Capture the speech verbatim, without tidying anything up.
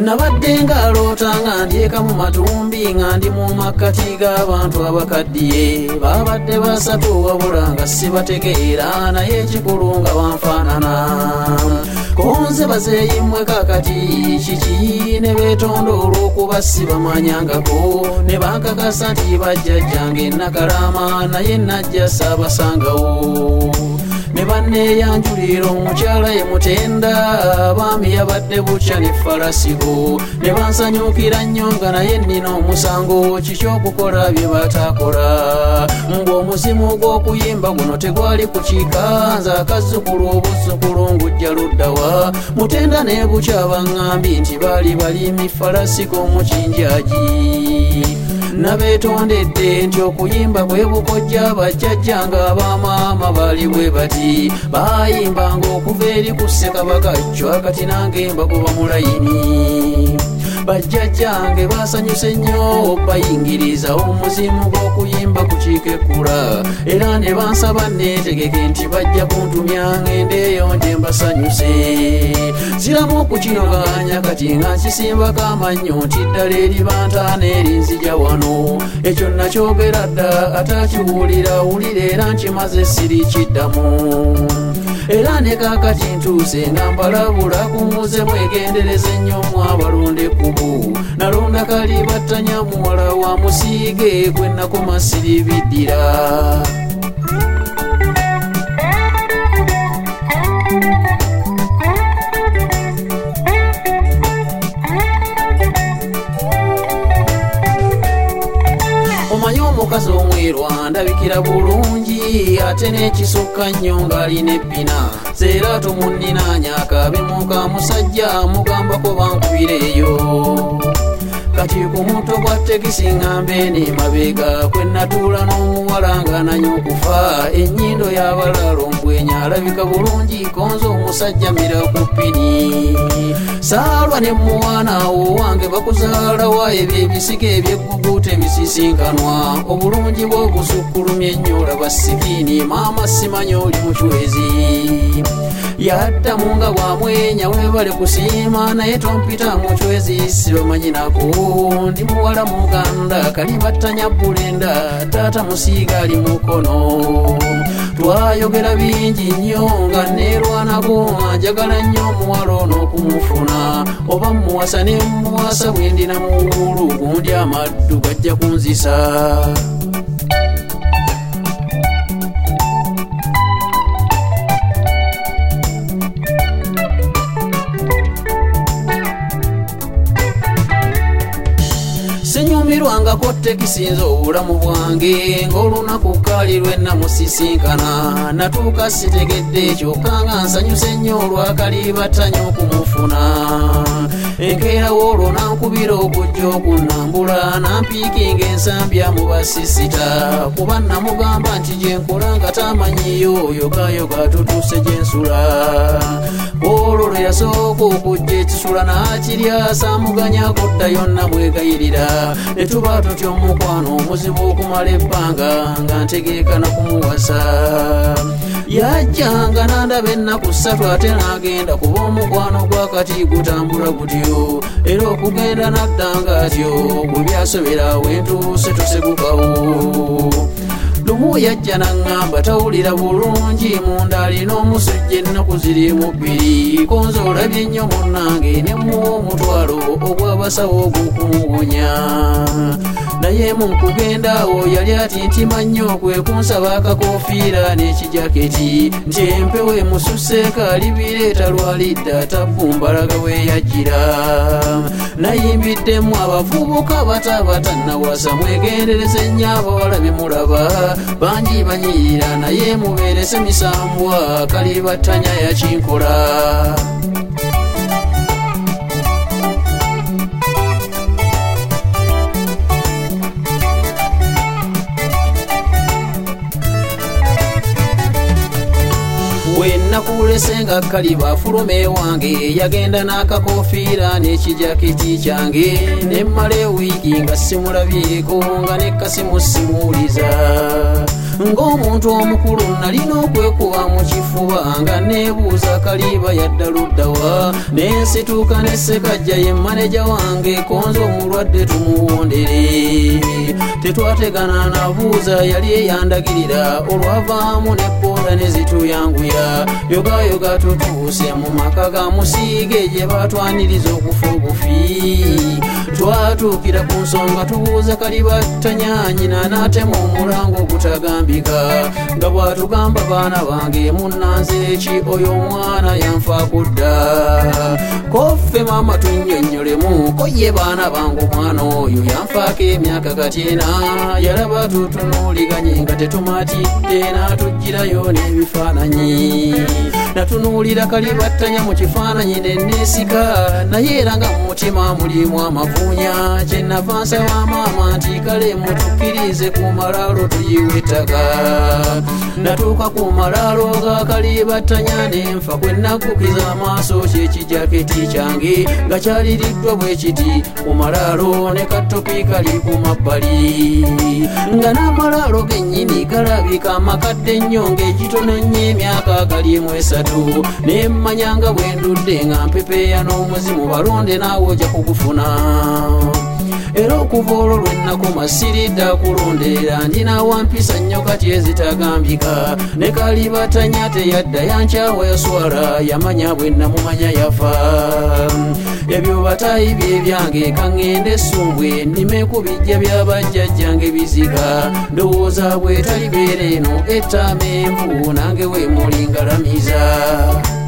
nabadde ngaloota nga ndyeka mu matumbi nga ndi mu makkati g'abantu abakaddiye babadde basatu wabula nga sibategeera naye ekikulu nga banfaanana konze bazeeyimmwe kakati kiki ne beetonda olw'okuba sibamanyangako ne bankakasa nti bajjajjange Nakalama naye najja saabasangawo ne banneeyanjulira omukyala ye Mutenda abaami yabadde bukya ne Falasigo ne bansanyukira nnyo nga naye nnina omusango kikyokukola bye batakola ng'omuzimu gw'okuyimba guno tegwali kukiika nze akazzukulu obuzzukulu ngujja luddawa Mutenda ne bukya baŋŋambi nti baali balimi Falasigo mu Kinjaji nabeetondedde nti okuyimba kwe bukojja bajjajjanga abamaama baali bwe bati bayimbanga okuva eri ku Ssekabaka Chwakati nange mbagoba mu layini bajjajjange basanyuse nnyo bayingiriza omuzimu gw'okuyimba kukiika ekkula era ne bansaba neetegeke nti bajja kuntumya ngendeeyo nje mbasanyuse ziramu okukinoganya kati nga nkisimbako amannyo nti ddala eri bantaana eri nzija wano ekyo nakyogera dda atakiwulira wulira era nkimaze sirikiddamu era ne kaakati ntuuse nga mbalabula kumuze mwegendereze nnyo mwabalonda ekkubo nalonda kalibattanya muwala wa musiige gwe nakoma siribiddira omanyi omukazi omwerwa ndabikira bulungi ate n'ekisukka nnyo ng'alina ebbina seera tumunninaanya akabimu ka musajja mugambako bankubireeyo kati ku mutto gwa tekisi ŋŋambe n'emabega kwe natuula n'omuwala nga nanyo okufa ennyindo y'abalaalo mbwenya alabika bulungi konza omusajja mira ku ppini saalwa ne muwaanaawo wange bakuzaalawa ebyo ebisiga ebyeggugu tebisisinkanwa obulungi bw'obusukkulumya ennyo olaba sikiini maama simanyi oli mucwezi yaddamu nga bwamwenya weebale kusiima naye tompita mucwezi sibamanyi nako ndi muwala muganda kalibattanya bulenda taata musiiga ali mukono twayogera bingi nnyo nga neerwanako njagala nnyo omuwala ono okumufuna oba muwasa ne muwasa bwe ndina muwulu gundi amaddu gajja kunzisa senyumirwangako tekisi nze obulamu bwange ng'olunaku kaali lwe namusisinkana natuuka sitegedde kyokka nga nsanyuse nnyo olwakalibattanya okumufuna enkeerawo olwo nankubira okujja okunnambula nampiikinga ensambya mu basisita kuba namugamba nti gye nkola nga tamanyiyo yogayoga tutuuse gye nsula olwo lwe yasooka okujja ekisula n'akirya saamuganyako ddayo namwegayirira ne tuba tutya omukwano omuzibu okumala ebbanga nga ntegeeka na kumuwasa yajjanga nandaba ennaku ssatu ate n'agenda kuba omukwano gwakati gutambula gutyo era okugenda naddanga atyo bwe byasobera wentuuse tusegukawo lumu yajja naŋŋamba tawulira bulungi munda alina omusujja ennaku ziri mu bbiri konza olabye nnyo munnange ne muwa omutwalo ogw'abasawo ogw'okumuwonya naye mu kugenda awo yali ati ntima nnyo kwe kunsaba akakofiira n'ekijaketi nti empewo emususseeko alibireeta lwalidda tabumbalaga weeyajjira nayimbiddemu abavubuka batabatannawasa mwegendereze nnyo abawala bemulaba bangi banyiira naye mubeerese misambwa kalibattanya yakinkola wennakulese nga kaliba afuluma ewange yagenda n'akakofiira n'ekijaketi kyange nemmala ewiiki nga simulabyeko nga nekkasimu simuwuliza ng'omuntu omukulu nalina okwekuba mu kifuba nga neebuuza Kaliba yadda luddawa nensituuka ne Ssekajja ye maneja wange konza omulwadde tumuwondere tetwategana nabuuza yali eyandagirira olwavaamu ne booda ne zituyanguya yogayoga tutuuse mu maka ga Musiige gye batwaniriza okufa obufi twatuukira ku nsonga tubuuza Kalibattanya nyina n'atema omulango ogutagambika nga bw'atugamba baana bange munnanze eki oyo omwana yanfaako dda koffe maama tunnyonnyolemu ko ye baana bange omwana oyo yanfaako emyaka katyena yalaba tutunuuliganye nga tetumatidde n'atugirayo n'ebifaananyi natunuulira Kalibattanya mu kifaananyi ne neesika naye era nga mu mutima mulimu amavuunya kyenava nsaba maama nti kale mutukkirize ku malaalo tuyiwe ettaka natuuka ku malaalo ga Kalibattanya ne nfa kwe naggukiza amaaso kyekijaketi kyange nga kyaliriddwa bwe kiti ku malaalo ne katopi kali ku mabbali nga n'amalaalo gennyini galabika amakadde ennyo ng'ekitono nnyo emyaka galimu esatu ne mmanya nga bwe ndudde nga mpepeeya n'omuzimu balonde naawe ojja kugufuna era okuva olwo lwe nnakoma siridda kulonderera ndina wampisa nnyo kati ezitagambika ne Kalibattanya teyadda yankyawa yaswala yamanya bwe namumanya yafa ebyo batayi bye byange kaŋŋende essumbwe nnime ku bijja by'abajjajjange biziga ndowooza bwe talibeera eno ettama envu nange we mulingalamiza